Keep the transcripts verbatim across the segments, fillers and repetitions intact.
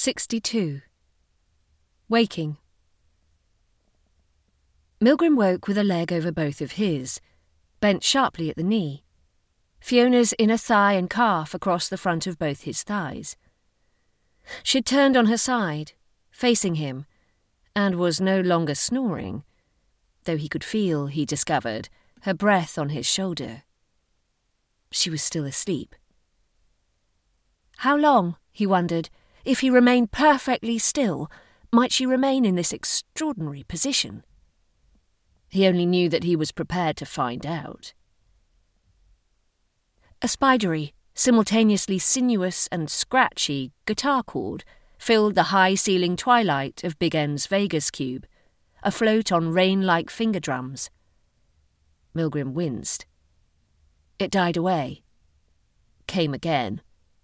sixty-two. Waking. Milgrim woke with a leg over both of his, bent sharply at the knee, Fiona's inner thigh and calf across the front of both his thighs. She'd turned on her side, facing him, and was no longer snoring, though he could feel, he discovered, her breath on his shoulder. She was still asleep. How long, he wondered, if he remained perfectly still, might she remain in this extraordinary position? He only knew that he was prepared to find out. A spidery, simultaneously sinuous and scratchy guitar chord filled the high-ceiling twilight of Big N's Vegas cube, afloat on rain-like finger drums. Milgrim winced. It died away. Came again.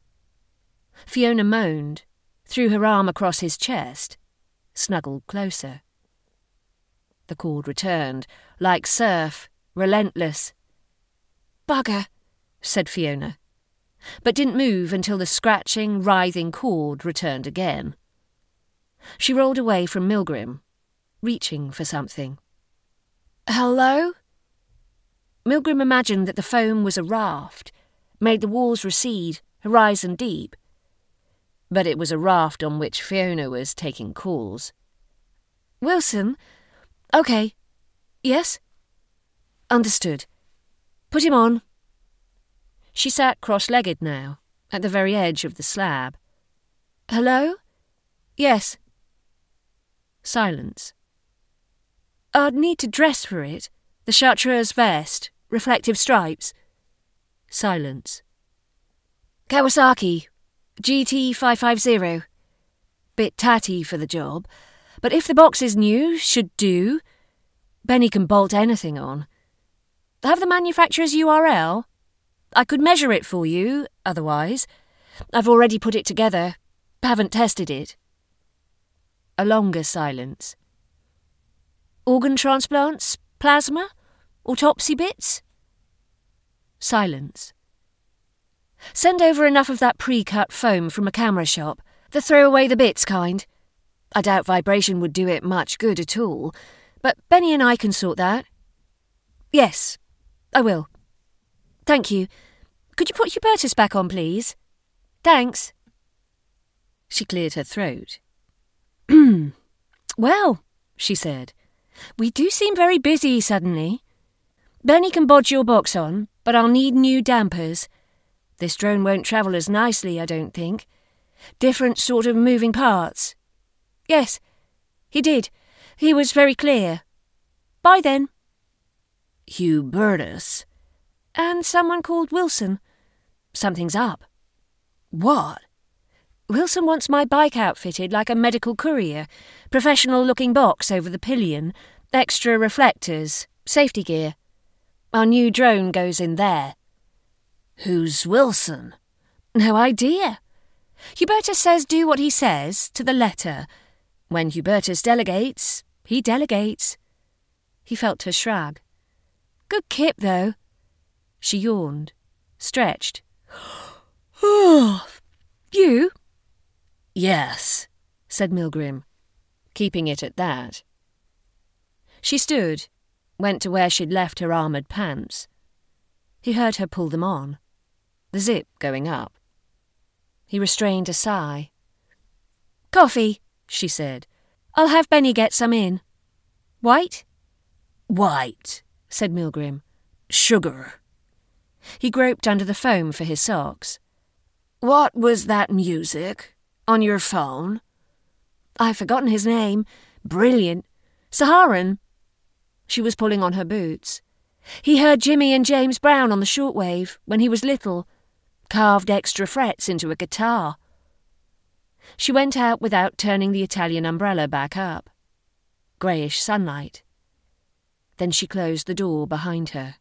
Fiona moaned, threw her arm across his chest, snuggled closer. The chord returned, like surf, relentless. "Bugger," said Fiona, but didn't move until the scratching, writhing chord returned again. She rolled away from Milgrim, reaching for something. "Hello?" Milgrim imagined that the foam was a raft, made the walls recede, horizon deep. But it was a raft on which Fiona was taking calls. "Wilson? OK. Yes? Understood. Put him on." She sat cross-legged now, at the very edge of the slab. "Hello? Yes." Silence. "I'd need to dress for it. The chartreuse vest, reflective stripes." Silence. "Kawasaki, G T five fifty. Bit tatty for the job, but if the box is new, should do. Benny can bolt anything on. Have the manufacturer's U R L? I could measure it for you, otherwise. I've already put it together, haven't tested it." A longer silence. "Organ transplants? Plasma? Autopsy bits?" Silence. "Send over enough of that pre-cut foam from a camera shop, the throw-away-the-bits kind. I doubt vibration would do it much good at all, but Benny and I can sort that." "Yes, I will. Thank you. Could you put Hubertus back on, please? Thanks." She cleared her throat. "Well," she said, "we do seem very busy suddenly. Benny can bodge your box on, but I'll need new dampers. This drone won't travel as nicely, I don't think. Different sort of moving parts." "Yes, he did. He was very clear. Bye then." "Hubertus." "And someone called Wilson. Something's up." "What?" "Wilson wants my bike outfitted like a medical courier. Professional-looking box over the pillion, extra reflectors, safety gear. Our new drone goes in there." "Who's Wilson?" "No idea. Hubertus says do what he says, to the letter. When Hubertus delegates, he delegates." He felt her shrug. "Good kip, though." She yawned, stretched. "You?" "Yes," said Milgrim, keeping it at that. She stood, went to where she'd left her armoured pants. He heard her pull them on, the zip going up. He restrained a sigh. "Coffee," she said. "I'll have Benny get some in. White?" "White," said Milgrim. "Sugar." He groped under the foam for his socks. "What was that music? On your phone?" "I've forgotten his name. Brilliant. Saharan." She was pulling on her boots. "He heard Jimmy and James Brown on the shortwave when he was little. Carved extra frets into a guitar." She went out without turning the Italian umbrella back up. Greyish sunlight. Then she closed the door behind her.